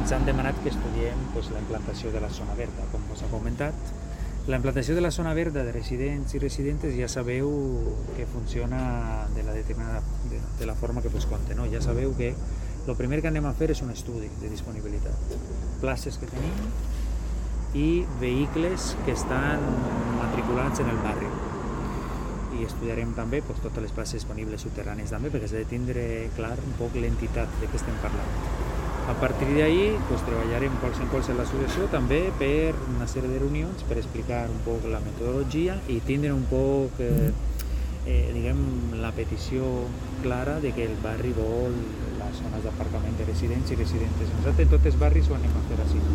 ens han demanat que estudiem la implantació de la zona verda, com us ha comentat. La implantació de la zona verda de residents i residentes ja sabeu que funciona de la forma que vos conte, no? Ja sabeu que el primer que anem a fer és un estudi de disponibilitat, places que tenim i vehicles que estan matriculats en el barri. I estudiarem també totes les places disponibles subterrànies també, perquè s'ha de tindre clar un poc l'entitat de què estem parlant. A partir d'ahí treballarem qualsevol en l'associació també per una sèrie de reunions per explicar un poc la metodologia i tindre un poc la petició clara de que el barri vol les zones d'aparcament de residents i residentes. Nosaltres en tots els barris ho anem a fer així.